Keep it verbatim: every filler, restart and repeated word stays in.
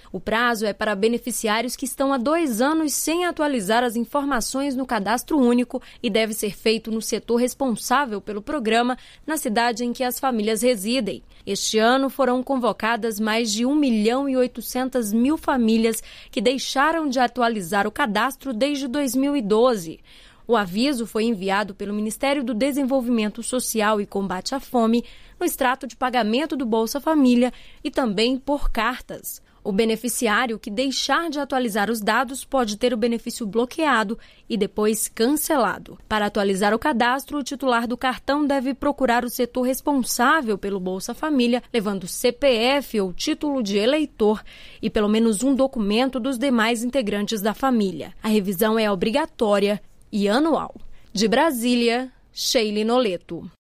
O prazo é para beneficiários que estão há dois anos sem atualizar as informações no Cadastro Único e deve ser feito no setor responsável pelo programa na cidade em que as famílias residem. Este ano foram convocadas mais de um milhão e oitocentas mil famílias que deixaram de atualizar o cadastro desde dois mil e doze. O aviso foi enviado pelo Ministério do Desenvolvimento Social e Combate à Fome no extrato de pagamento do Bolsa Família e também por cartas. O beneficiário que deixar de atualizar os dados pode ter o benefício bloqueado e depois cancelado. Para atualizar o cadastro, o titular do cartão deve procurar o setor responsável pelo Bolsa Família, levando C P F ou título de eleitor e pelo menos um documento dos demais integrantes da família. A revisão é obrigatória e anual. De Brasília, Sheila Noleto.